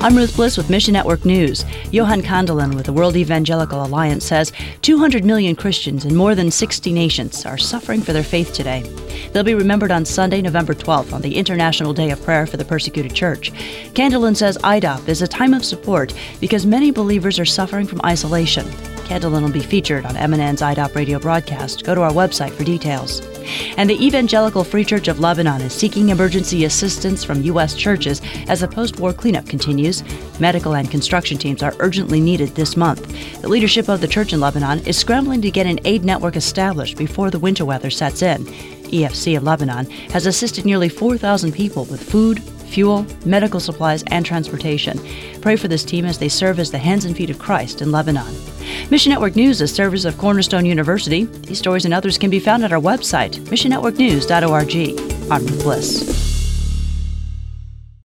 I'm Ruth Bliss with Mission Network News. Johan Kandelin with the World Evangelical Alliance says 200 million Christians in more than 60 nations are suffering for their faith today. They'll be remembered on Sunday, November 12th, on the International Day of Prayer for the Persecuted Church. Kandelin says IDOP is a time of support because many believers are suffering from isolation. Kandelin will be featured on MNN's IDOP radio broadcast. Go to our website for details. And the Evangelical Free Church of Lebanon is seeking emergency assistance from U.S. churches as the post-war cleanup continues. Medical and construction teams are urgently needed this month. The leadership of the church in Lebanon is scrambling to get an aid network established before the winter weather sets in. EFC of Lebanon has assisted nearly 4,000 people with food, fuel, medical supplies, and transportation. Pray for this team as they serve as the hands and feet of Christ in Lebanon. Mission Network News is a service of Cornerstone University. These stories and others can be found at our website, missionnetworknews.org. I'm Ruth Bliss.